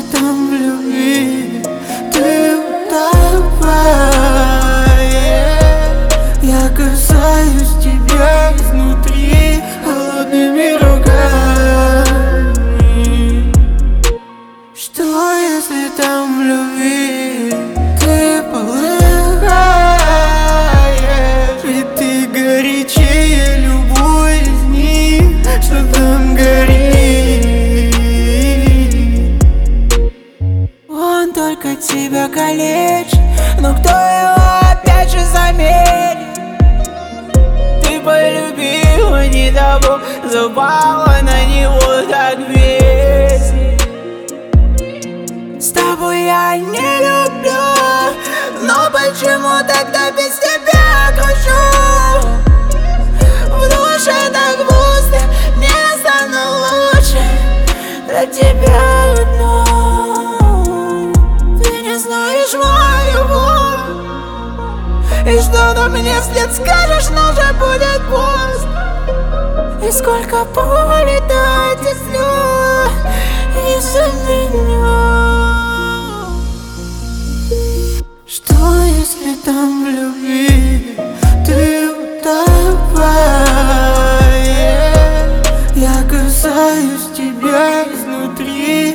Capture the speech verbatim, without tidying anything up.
там в любви ты утопаешь. Я касаюсь тебя изнутри холодными руками. Что если там в любви ты полыхаешь? Ведь ты горячее любой из них, что там горит. Он только тебя калечит, но кто его опять же заметит? Ты полюбила не того, запала на него так весь. С тобой я не люблю, но почему тогда без тебя кручу? В душе так пусто, мне стану лучше для тебя одной. Ты не знаешь мою боль, и что-то мне вслед скажешь, но уже будет поздно. И сколько боли дать и слез из-за меня. Что если там в любви ты утопаешь? Я касаюсь тебя изнутри